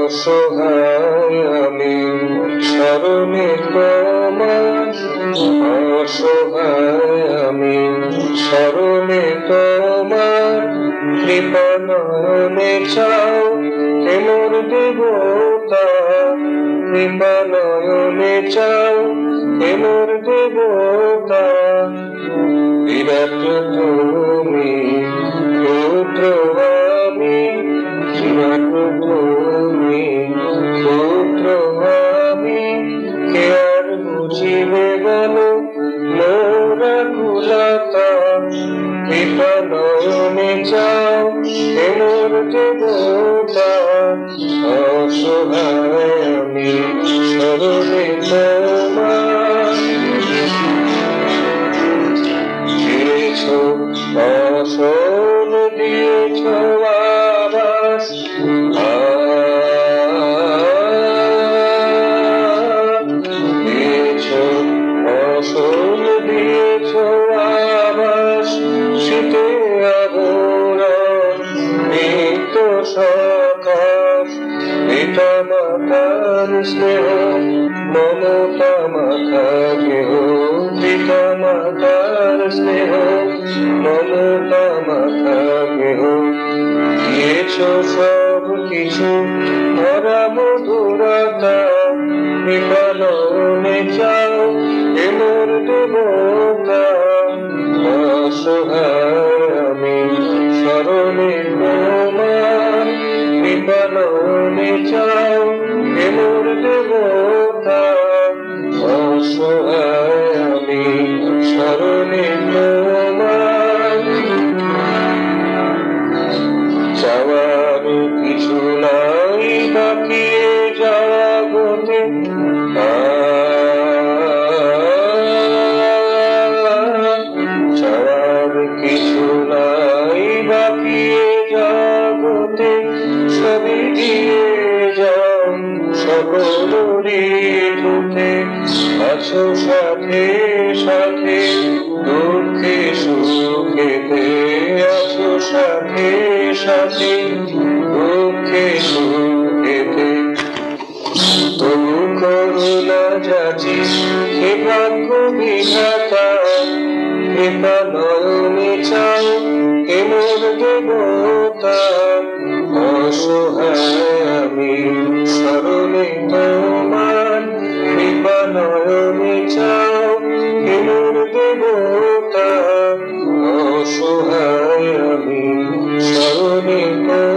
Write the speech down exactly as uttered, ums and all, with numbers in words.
অসহায় আমি স্মরণে তোমার, অসহায় আমি স্মরণে তোমার, কৃপা নয়নে চাও হে মোর দেবতা, কৃপা নয়নে চাও হে মোর দেবতা। বিরাট তুমি পুত্র আমি, বিরাট তুমি পুত্র আমি, কে আর বুঝিবে গেল মোর আকুলতা। কৃপা নয়নে চাও হে মোর দেবতা, অসহায় আমি স্মরণে তোমার। দিয়েছ ফসল দিয়েছ আবাস, দিয়েছ ফসল দিয়েছ আবাস, শীতে আবরণ নিত্য সকাশ। পিতা মাতার স্নেহ মমতা মাথা কেহ, পিতা মাতার স্নেহ মমতা মাথা কেহ। দিয়েছ সব কিছু ভরা মধুরতা, কৃপা নয়নে চাও হে মোর দেবতা, অসহায় আমি স্মরণে তোমার, কৃপা নয়নে চাও হে মোর দেবতা, অসহায় আমি স্মরণে তোমার। চাওয়ার কিছু নাই বাকি জগতে, চাওয়ার কিছু নাই বাকি জগতে, সবই দিয়ে যাও সকলেরই দুঃখে। আছো সাথে সাথে দুঃখে সুখেতে, আছো সাথে সাথে দুঃখে সুখেতে। তবু করুণা যাচি হে ভাগ্য বিধাতা, কৃপা নয়নে চাও হে মোর দেবতা, অসহায় আমি স্মরণে তোমার, কৃপা নয়নে চাও হে মোর দেবতা, অসহায় আমি স্মরণে তোমার।